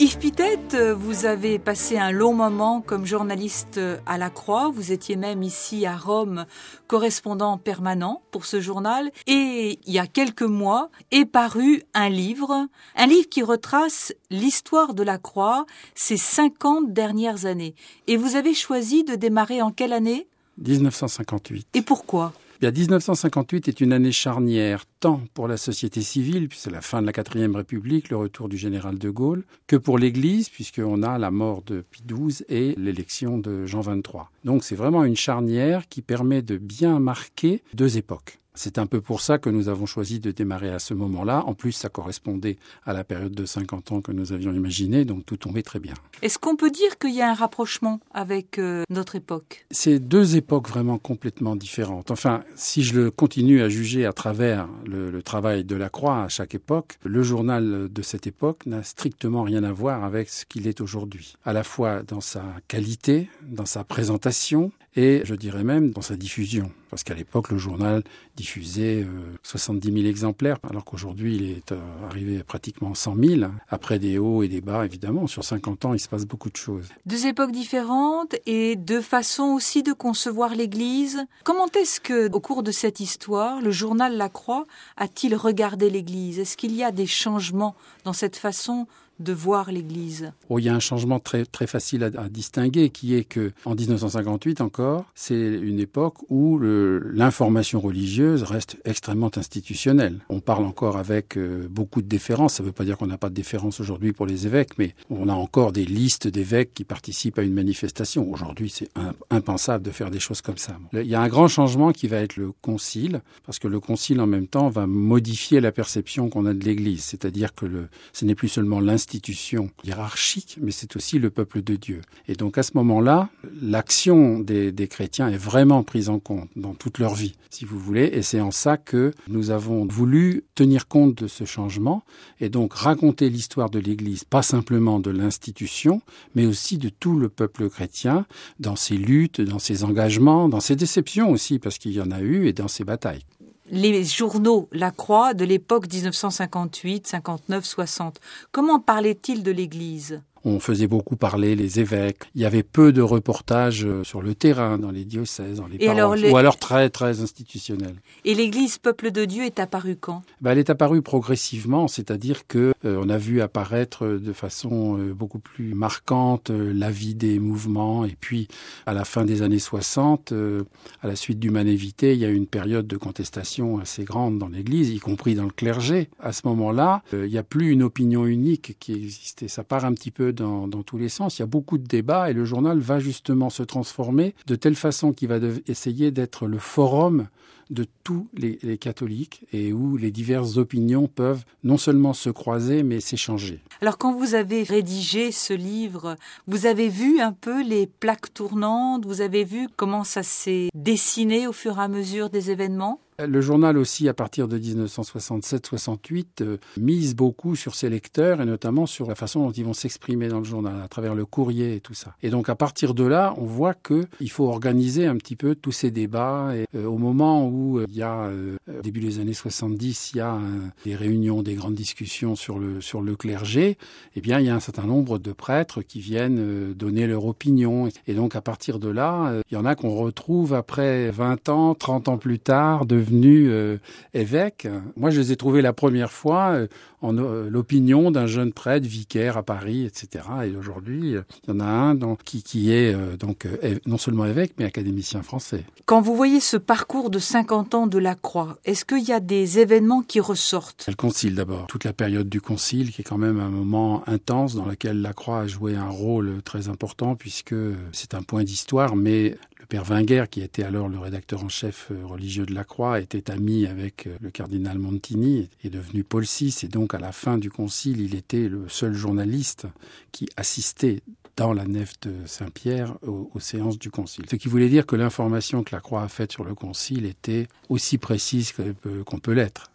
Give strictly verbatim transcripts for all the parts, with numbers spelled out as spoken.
Yves Pittet, vous avez passé un long moment comme journaliste à La Croix. Vous étiez même ici à Rome, correspondant permanent pour ce journal. Et il y a quelques mois est paru un livre, un livre qui retrace l'histoire de La Croix, ces cinquante dernières années. Et vous avez choisi de démarrer en quelle année ? dix-neuf cent cinquante-huit. Et pourquoi ? Bien, dix-neuf cent cinquante-huit est une année charnière, tant pour la société civile, puisque c'est la fin de la quatrième République, le retour du général de Gaulle, que pour l'Église, puisqu'on a la mort de Pie douze et l'élection de Jean vingt-trois. Donc c'est vraiment une charnière qui permet de bien marquer deux époques. C'est un peu pour ça que nous avons choisi de démarrer à ce moment-là. En plus, ça correspondait à la période de cinquante ans que nous avions imaginée, donc tout tombait très bien. Est-ce qu'on peut dire qu'il y a un rapprochement avec euh, notre époque ? C'est deux époques vraiment complètement différentes. Enfin, si je le continue à juger à travers le, le travail de La Croix à chaque époque, le journal de cette époque n'a strictement rien à voir avec ce qu'il est aujourd'hui. À la fois dans sa qualité, dans sa présentation et je dirais même dans sa diffusion. Parce qu'à l'époque, le journal diffusait euh, soixante-dix mille exemplaires, alors qu'aujourd'hui, il est euh, arrivé à pratiquement cent mille. Après des hauts et des bas, évidemment, sur cinquante ans, il se passe beaucoup de choses. Deux époques différentes et deux façons aussi de concevoir l'Église. Comment est-ce que, au cours de cette histoire, le journal La Croix a-t-il regardé l'Église ? Est-ce qu'il y a des changements dans cette façon de voir l'Église ? Oh, il y a un changement très, très facile à, à distinguer, qui est que en dix-neuf cent cinquante-huit encore, c'est une époque où le, l'information religieuse reste extrêmement institutionnelle. On parle encore avec euh, beaucoup de déférence. Ça ne veut pas dire qu'on n'a pas de déférence aujourd'hui pour les évêques, mais on a encore des listes d'évêques qui participent à une manifestation. Aujourd'hui, c'est un, impensable de faire des choses comme ça. Il y a un grand changement qui va être le concile, parce que le concile, en même temps, va modifier la perception qu'on a de l'Église. C'est-à-dire que le, ce n'est plus seulement l'institution institution hiérarchique, mais c'est aussi le peuple de Dieu. Et donc à ce moment-là, l'action des, des chrétiens est vraiment prise en compte dans toute leur vie, si vous voulez, et c'est en ça que nous avons voulu tenir compte de ce changement et donc raconter l'histoire de l'Église, pas simplement de l'institution, mais aussi de tout le peuple chrétien, dans ses luttes, dans ses engagements, dans ses déceptions aussi, parce qu'il y en a eu, et dans ses batailles. Les journaux La Croix de l'époque dix-neuf cent cinquante-huit, cinquante-neuf, soixante, comment parlaient-ils de l'Église ? On faisait beaucoup parler les évêques. Il y avait peu de reportages sur le terrain, dans les diocèses, dans les Et paroisses, alors les... ou alors très, très institutionnels. Et l'Église peuple de Dieu est apparue quand ? Ben, elle est apparue progressivement, c'est-à-dire que euh, on a vu apparaître de façon euh, beaucoup plus marquante euh, la vie des mouvements. Et puis, à la fin des années soixante, euh, à la suite d'Humanité, il y a eu une période de contestation assez grande dans l'Église, y compris dans le clergé. À ce moment-là, euh, il n'y a plus une opinion unique qui existait. Ça part un petit peu Dans, dans tous les sens. Il y a beaucoup de débats et le journal va justement se transformer de telle façon qu'il va de, essayer d'être le forum de tous les, les catholiques et où les diverses opinions peuvent non seulement se croiser mais s'échanger. Alors quand vous avez rédigé ce livre, vous avez vu un peu les plaques tournantes, vous avez vu comment ça s'est dessiné au fur et à mesure des événements ? Le journal aussi, à partir de dix-neuf cent soixante-sept soixante-huit, euh, mise beaucoup sur ses lecteurs et notamment sur la façon dont ils vont s'exprimer dans le journal, à travers le courrier et tout ça. Et donc, à partir de là, on voit qu'il faut organiser un petit peu tous ces débats. Et, euh, au moment où euh, il y a, euh, au début des années soixante-dix, il y a euh, des réunions, des grandes discussions sur le, sur le clergé, eh bien, il y a un certain nombre de prêtres qui viennent euh, donner leur opinion. Et donc, à partir de là, euh, il y en a qu'on retrouve après vingt ans, trente ans plus tard, devenus euh, évêques. Moi, je les ai trouvés la première fois euh, en euh, l'opinion d'un jeune prêtre vicaire à Paris, et cetera. Et aujourd'hui, euh, il y en a un donc, qui, qui est euh, donc euh, non seulement évêque, mais académicien français. Quand vous voyez ce parcours de cinquante ans de La Croix, est-ce qu'il y a des événements qui ressortent ? Le concile d'abord, toute la période du concile, qui est quand même un moment intense dans lequel La Croix a joué un rôle très important, puisque c'est un point d'histoire, mais le père Wenger, qui était alors le rédacteur en chef religieux de La Croix, était ami avec le cardinal Montini, est devenu Paul six, et donc à la fin du concile, il était le seul journaliste qui assistait dans la nef de Saint-Pierre aux, aux séances du concile. Ce qui voulait dire que l'information que La Croix a faite sur le concile était aussi précise que, qu'on peut l'être.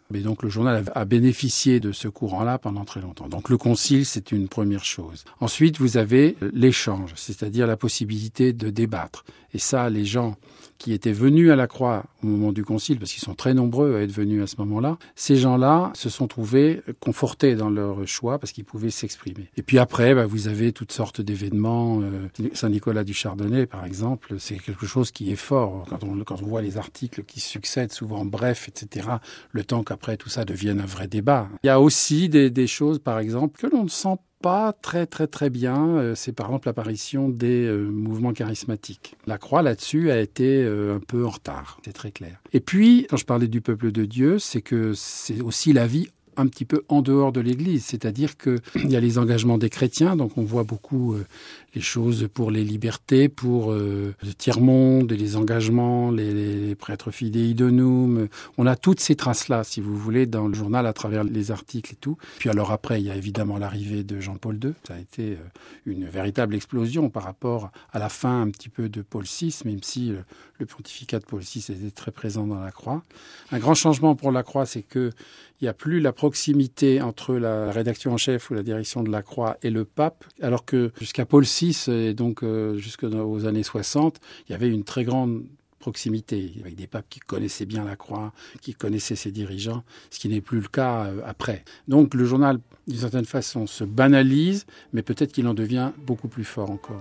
Mais donc le journal a bénéficié de ce courant-là pendant très longtemps. Donc le concile, c'est une première chose. Ensuite, vous avez l'échange, c'est-à-dire la possibilité de débattre. Et ça, les gens qui étaient venus à la Croix au moment du concile, parce qu'ils sont très nombreux à être venus à ce moment-là, ces gens-là se sont trouvés confortés dans leur choix parce qu'ils pouvaient s'exprimer. Et puis après, bah, vous avez toutes sortes d'événements. Euh, Saint-Nicolas du Chardonnay, par exemple, c'est quelque chose qui est fort. Quand on, quand on voit les articles qui succèdent, souvent brefs, et cetera, le temps qu'après tout ça devienne un vrai débat. Il y a aussi des, des choses, par exemple, que l'on ne sent pas très très très bien, c'est par exemple l'apparition des euh, mouvements charismatiques. La Croix là-dessus a été euh, un peu en retard, c'est très clair. Et puis, quand je parlais du peuple de Dieu, c'est que c'est aussi la vie un petit peu en dehors de l'Église, c'est-à-dire qu'il y a les engagements des chrétiens, donc on voit beaucoup euh, les choses pour les libertés, pour euh, le tiers-monde, les engagements, les, les prêtres fidei donum. On a toutes ces traces-là, si vous voulez, dans le journal à travers les articles et tout. Puis alors après, il y a évidemment l'arrivée de Jean-Paul deux. Ça a été euh, une véritable explosion par rapport à la fin un petit peu de Paul six, même si euh, le pontificat de Paul six était très présent dans la Croix. Un grand changement pour la Croix, c'est que il n'y a plus la proximité entre la rédaction en chef ou la direction de la Croix et le pape, alors que jusqu'à Paul six et donc euh, jusqu'aux années soixante, il y avait une très grande proximité, avec des papes qui connaissaient bien la Croix, qui connaissaient ses dirigeants, ce qui n'est plus le cas euh, après. Donc le journal, d'une certaine façon, se banalise, mais peut-être qu'il en devient beaucoup plus fort encore.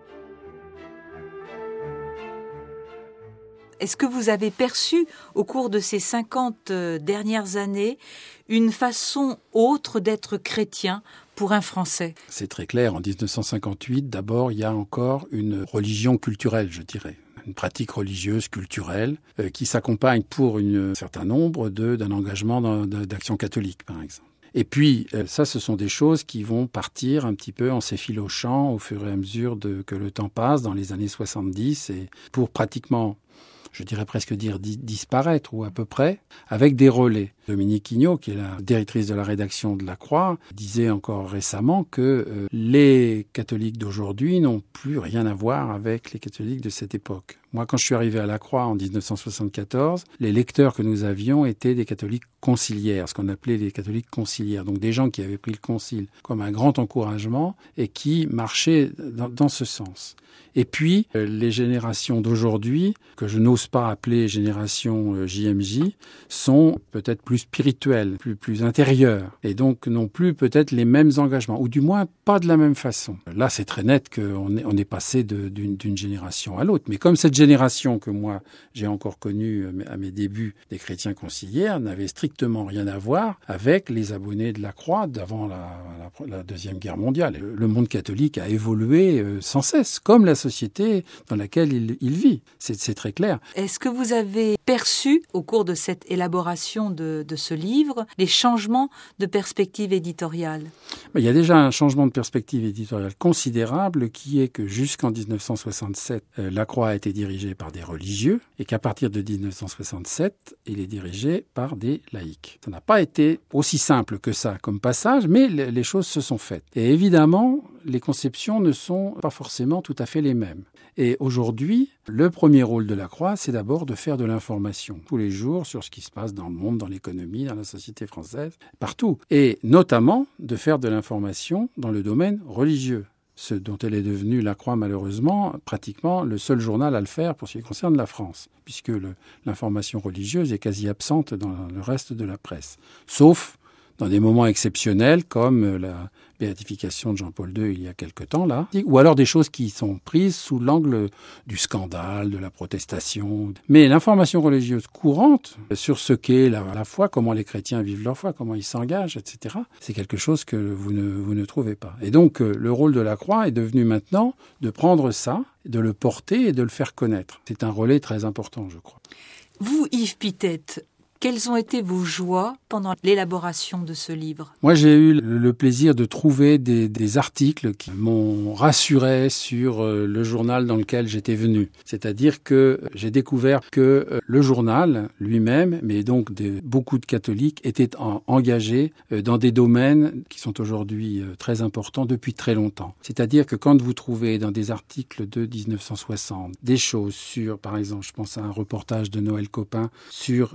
Est-ce que vous avez perçu, au cours de ces cinquante dernières années, une façon autre d'être chrétien pour un Français ? C'est très clair. En dix-neuf cent cinquante-huit, d'abord, il y a encore une religion culturelle, je dirais. Une pratique religieuse, culturelle, euh, qui s'accompagne pour un certain nombre de, d'un engagement dans, d'action catholique, par exemple. Et puis, euh, ça, ce sont des choses qui vont partir un petit peu en s'effilochant au fur et à mesure de, que le temps passe, dans les années soixante-dix, et pour pratiquement, je dirais presque dire disparaître, ou à peu près, avec des relais. Dominique Quignot, qui est la directrice de la rédaction de la Croix, disait encore récemment que euh, les catholiques d'aujourd'hui n'ont plus rien à voir avec les catholiques de cette époque. Moi, quand je suis arrivé à la Croix en dix-neuf cent soixante-quatorze, les lecteurs que nous avions étaient des catholiques conciliaires, ce qu'on appelait les catholiques conciliaires, donc des gens qui avaient pris le concile comme un grand encouragement et qui marchaient dans, dans ce sens. Et puis, euh, les générations d'aujourd'hui, que je n'ose pas appeler génération euh, J M J, sont peut-être plus spirituelles, plus, plus intérieures, et donc n'ont plus peut-être les mêmes engagements, ou du moins pas de la même façon. Là, c'est très net qu'on est, on est passé de, d'une, d'une génération à l'autre. Mais comme cette génération que moi, j'ai encore connue à mes débuts des chrétiens conciliaires, n'avait strictement rien à voir avec les abonnés de la Croix d'avant la, la, la Deuxième Guerre mondiale. Le monde catholique a évolué sans cesse, comme la société dans laquelle il, il vit. C'est, c'est très clair. Est-ce que vous avez perçu, au cours de cette élaboration de, de ce livre, les changements de perspective éditoriale ? Il y a déjà un changement de perspective éditoriale considérable qui est que jusqu'en dix-neuf cent soixante-sept, euh, la Croix a été dirigée par des religieux et qu'à partir de dix-neuf cent soixante-sept, il est dirigé par des laïcs. Ça n'a pas été aussi simple que ça comme passage, mais les choses se sont faites. Et évidemment, les conceptions ne sont pas forcément tout à fait les mêmes. Et aujourd'hui, le premier rôle de la Croix, c'est d'abord de faire de l'information tous les jours sur ce qui se passe dans le monde, dans l'économie, dans la société française, partout. Et notamment de faire de l'information dans le domaine religieux, ce dont elle est devenue, la Croix, malheureusement, pratiquement le seul journal à le faire pour ce qui concerne la France, puisque le, l'information religieuse est quasi absente dans le reste de la presse, sauf dans des moments exceptionnels comme la béatification de Jean-Paul deux il y a quelque temps, là, ou alors des choses qui sont prises sous l'angle du scandale, de la protestation. Mais l'information religieuse courante sur ce qu'est la, la foi, comment les chrétiens vivent leur foi, comment ils s'engagent, et cetera, c'est quelque chose que vous ne, vous ne trouvez pas. Et donc, le rôle de la Croix est devenu maintenant de prendre ça, de le porter et de le faire connaître. C'est un relais très important, je crois. Vous, Yves Pittet, quelles ont été vos joies pendant l'élaboration de ce livre ? Moi, j'ai eu le plaisir de trouver des, des articles qui m'ont rassuré sur le journal dans lequel j'étais venu. C'est-à-dire que j'ai découvert que le journal lui-même, mais donc de, beaucoup de catholiques, étaient en, engagés dans des domaines qui sont aujourd'hui très importants depuis très longtemps. C'est-à-dire que quand vous trouvez dans des articles de dix-neuf cent soixante des choses sur, par exemple, je pense à un reportage de Noël Copin sur, qui est à l'époque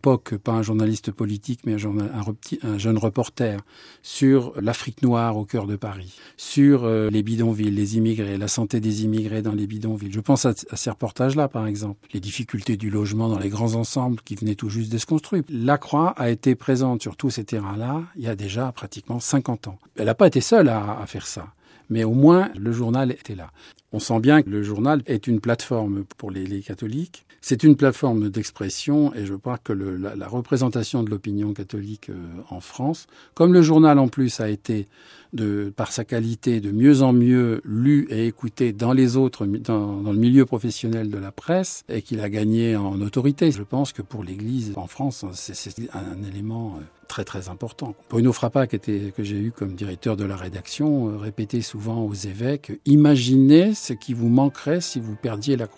l'époque, pas un journaliste politique, mais un, journal, un, repti, un jeune reporter, sur l'Afrique noire au cœur de Paris, sur euh, les bidonvilles, les immigrés, la santé des immigrés dans les bidonvilles. Je pense à, à ces reportages-là, par exemple. Les difficultés du logement dans les grands ensembles qui venaient tout juste d'être construits. La Croix a été présente sur tous ces terrains-là il y a déjà pratiquement cinquante ans. Elle n'a pas été seule à, à faire ça. Mais au moins, le journal était là. On sent bien que le journal est une plateforme pour les, les catholiques. C'est une plateforme d'expression et je crois que le, la, la représentation de l'opinion catholique euh, en France, comme le journal en plus a été, de, par sa qualité, de mieux en mieux lu et écouté dans les autres, dans, dans le milieu professionnel de la presse et qu'il a gagné en autorité. Je pense que pour l'Église en France, c'est, c'est un élément euh, très très important. Bruno Frappa, qui était, que j'ai eu comme directeur de la rédaction, euh, répétait souvent aux évêques « Imaginez ce qui vous manquerait si vous perdiez la croix ».